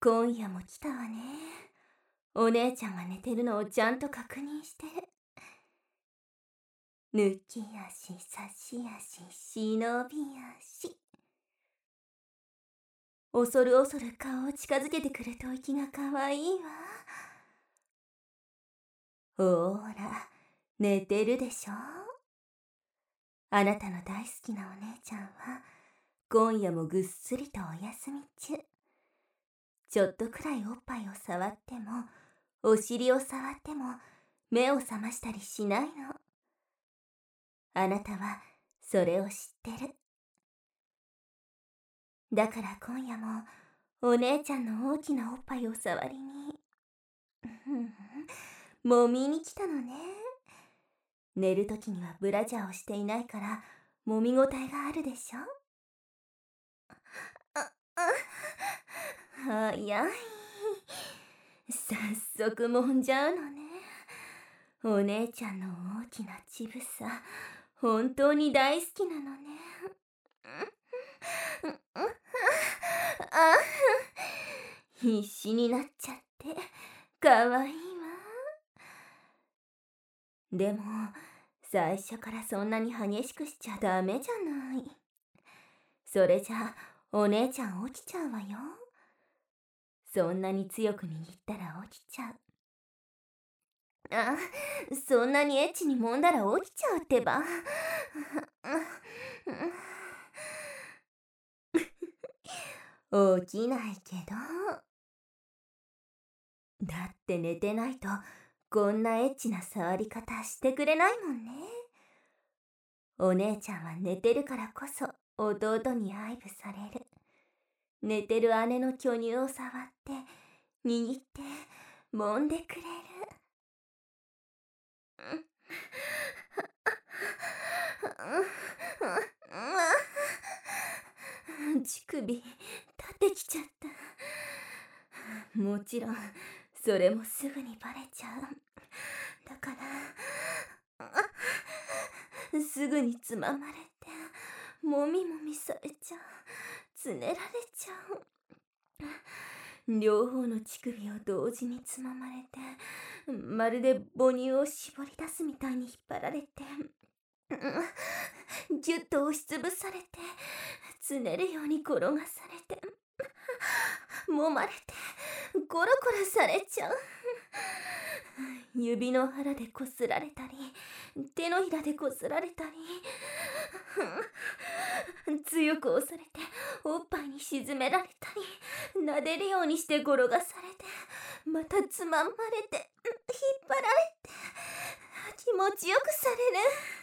今夜も来たわね。お姉ちゃんが寝てるのをちゃんと確認して。抜き足、差し足、忍び足。恐る恐る顔を近づけてくる吐息がかわいいわ。ほーら、寝てるでしょ。あなたの大好きなお姉ちゃんは、今夜もぐっすりとお休み中。ちょっとくらいおっぱいを触っても、お尻を触っても、目を覚ましたりしないの。あなたはそれを知ってる。だから今夜もお姉ちゃんの大きなおっぱいを触りに揉みに来たのね。寝るときにはブラジャーをしていないから揉みごたえがあるでしょ。早い。早速揉んじゃうのね。お姉ちゃんの大きな乳房、本当に大好きなのね。必死になっちゃってかわいいわ。でも最初からそんなに激しくしちゃダメじゃない。それじゃお姉ちゃん起きちゃうわよ。そんなに強く握ったら起きちゃう。そんなにエッチに揉んだら起きちゃうってば。起きないけど。だって寝てないとこんなエッチな触り方してくれないもんね。お姉ちゃんは寝てるからこそ弟に愛撫される。寝てる姉の巨乳を触って握って揉んでくれる。乳首立ってきちゃった。もちろんそれもすぐにバレちゃう。だからすぐにつままれてもみもみされちゃう。つねられちゃう。両方の乳首を同時につままれて、まるで母乳を絞り出すみたいに引っ張られて、ぎゅっと押しつぶされて、つねるように転がされて、揉まれて、ゴロゴロされちゃう。指の腹でこすられたり、手のひらでこすられたり、強く押されておっぱいに沈められたり、撫でるようにして転がされて、またつままれて、引っ張られて、気持ちよくされる。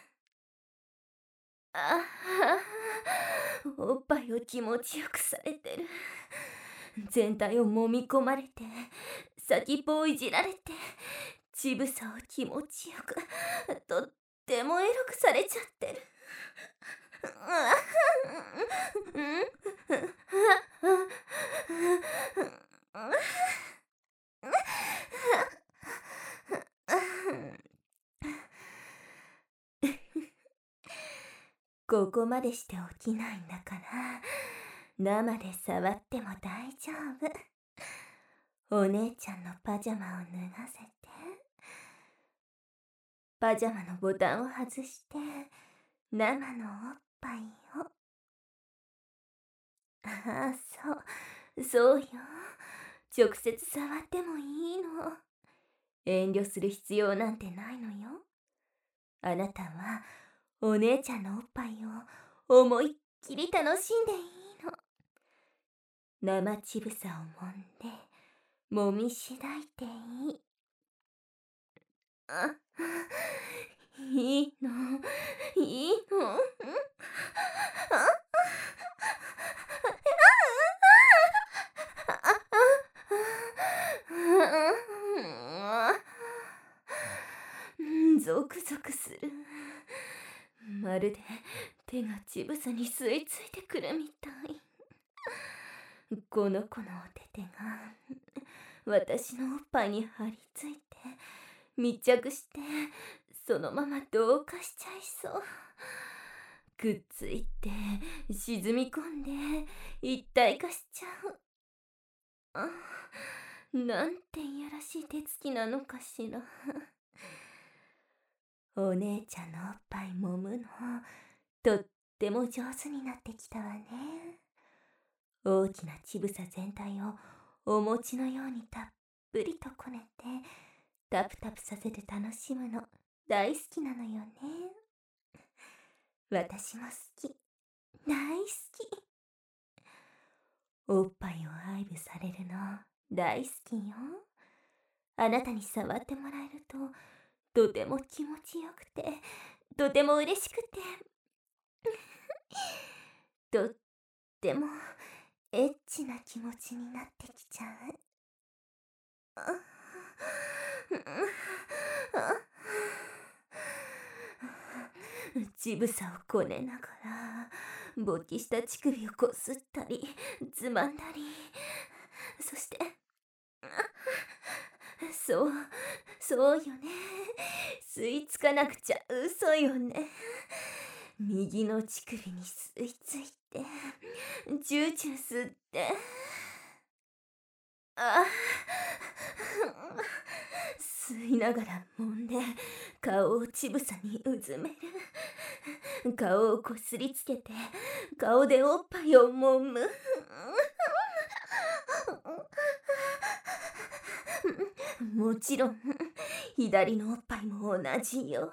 おっぱいを気持ちよくされてる。全体を揉み込まれて、先っぽをいじられて、乳房を気持ちよく、とってもエロくされちゃってる。ここまでして起きないんだから、生で触っても大丈夫。お姉ちゃんのパジャマを脱がせて、パジャマのボタンを外して、生のおっぱいを。そうよ。直接触ってもいいの。遠慮する必要なんてないのよ。あなたはお姉ちゃんのおっぱいを思いっきり楽しんでいいの。生乳房を揉んで、揉みしだいていい。いいの、いいの。ゾクゾクする。まるで手が乳房に吸い付いてくるみたい。この子のお手手が私のおっぱいに張り付いて密着して、そのまま同化しちゃいそう。くっついて沈み込んで一体化しちゃう。 なんていやらしい手つきなのかしら。お姉ちゃんのおっぱい揉むの、とっても上手になってきたわね。大きな乳房全体をお餅のようにたっぷりとこねて、タプタプさせて楽しむの大好きなのよね。私も好き。大好き。おっぱいを愛撫されるの大好きよ。あなたに触ってもらえるととても気持ちよくて、とても嬉しくて、とってもエッチな気持ちになってきちゃう。乳房をこねながら勃起した乳首をこすったりつまんだり、そしてそうよね、吸い付かなくちゃ嘘よね。右の乳首に吸い付いてチューチュー吸って、吸いながら揉んで顔を乳房にうずめる。顔をこすりつけて顔でおっぱいを揉む。もちろん左のおっぱいも同じよ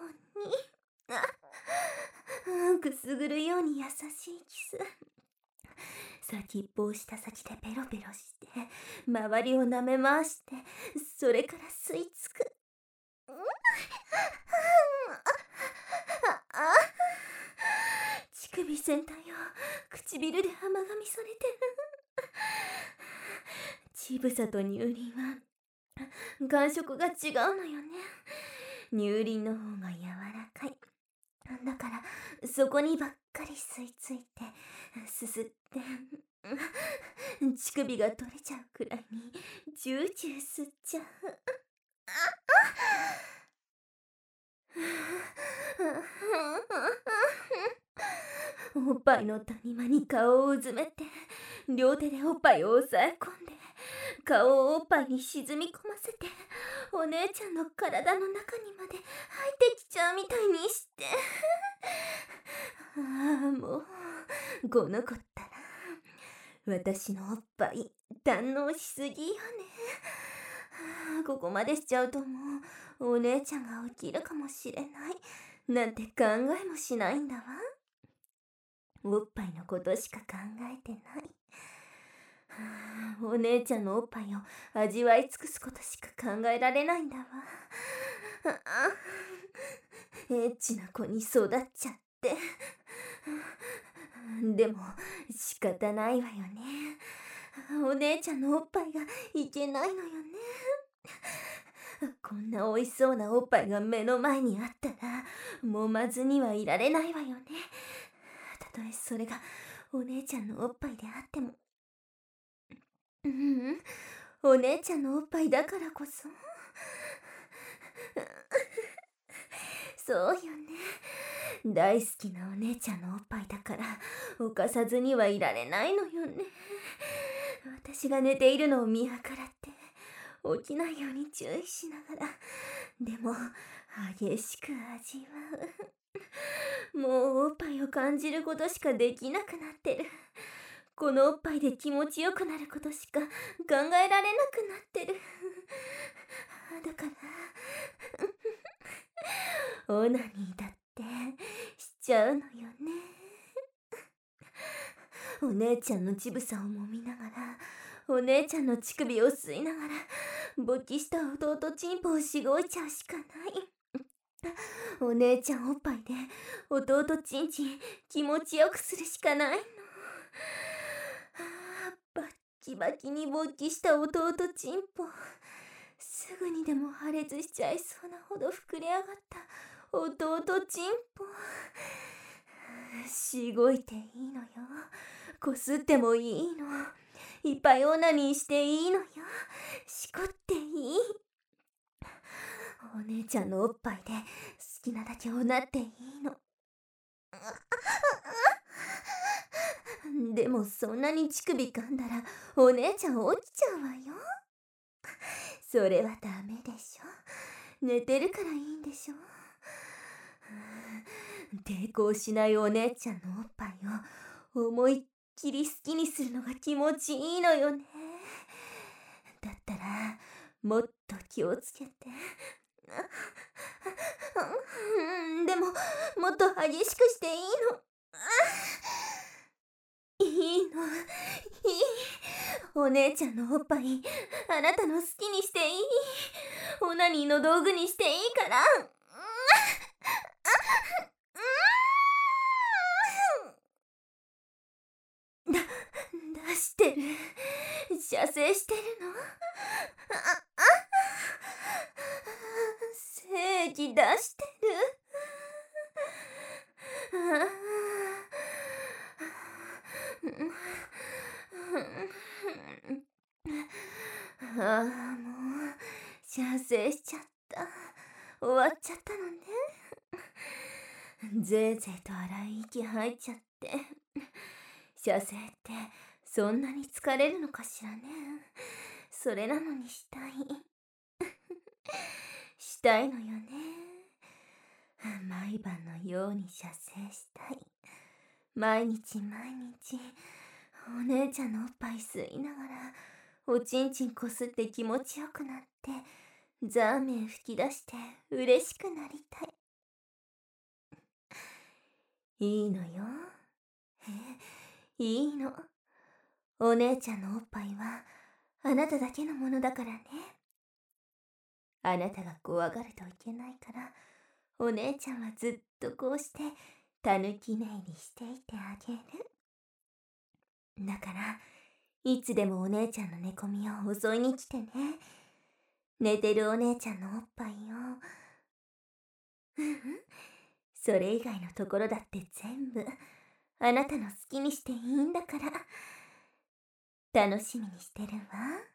うに。くすぐるように優しいキス。先っぽを舌先でペロペロして周りを舐め回して、それから吸い付く。乳首全体を唇で甘噛みされてる。乳房と乳輪は感触が違うのよね。乳輪の方が柔らかい。だからそこにばっかり吸い付いてすすって、乳首が取れちゃうくらいにジュージュー吸っちゃう。おっぱいの谷間に顔をうずめて両手でおっぱいを押さえ込んで顔をおっぱいに沈み込ませて、お姉ちゃんの体の中にまで入ってきちゃうみたいにして。もうこの子ったら私のおっぱい堪能しすぎよね。ここまでしちゃうともうお姉ちゃんが起きるかもしれないなんて考えもしないんだわ。おっぱいのことしか考えてない。お姉ちゃんのおっぱいを味わい尽くすことしか考えられないんだわ。エッチな子に育っちゃって。でも仕方ないわよね。お姉ちゃんのおっぱいがいけないのよね。こんな美味しそうなおっぱいが目の前にあったら揉まずにはいられないわよね。たとえそれがお姉ちゃんのおっぱいであっても。お姉ちゃんのおっぱいだからこそ。そうよね。大好きなお姉ちゃんのおっぱいだから犯さずにはいられないのよね。私が寝ているのを見計らって起きないように注意しながら、でも激しく味わう。もうおっぱいを感じることしかできなくなってる。このおっぱいで気持ちよくなることしか考えられなくなってる。だからオナニーだってしちゃうのよね。お姉ちゃんの乳房を揉みながら、お姉ちゃんの乳首を吸いながら勃起した弟チンポをしごいちゃうしかない。お姉ちゃんおっぱいで弟チンチン気持ちよくするしかないの。バッキバキに勃起した弟チンポ、すぐにでも破裂しちゃいそうなほど膨れ上がった弟チンポ。しごいていいのよ。こすってもいいの。いっぱいオナニーしていいのよ。しこっていい。お姉ちゃんのおっぱいで好きなだけおなっていいの。 でもそんなに乳首噛んだらお姉ちゃん落ちちゃうわよ。それはダメでしょ。寝てるからいいんでしょ。抵抗しないお姉ちゃんのおっぱいを思いっきり好きにするのが気持ちいいのよね。だったらもっと気をつけて。でももっと激しくしていいの。いいの、いい。お姉ちゃんのおっぱいあなたの好きにしていい。オナニーの道具にしていいから。出してる。射精してるの。精液出してる。ああ、もう射精しちゃった。終わっちゃったのね。ぜいぜいと荒い息吐いちゃって。射精ってそんなに疲れるのかしらね。それなのにしたい。したいのよね。毎晩のように射精したい。毎日毎日お姉ちゃんのおっぱい吸いながらおちんちんこすって気持ちよくなってザーメン吹き出して嬉しくなりたい。いいのよ。いいの。お姉ちゃんのおっぱいはあなただけのものだからね。あなたが怖がるといけないからお姉ちゃんはずっとこうしてたぬき寝入りしていてあげる。だからいつでもお姉ちゃんの寝込みを襲いに来てね。寝てるお姉ちゃんのおっぱいをそれ以外のところだって全部あなたの好きにしていいんだから。楽しみにしてるわ。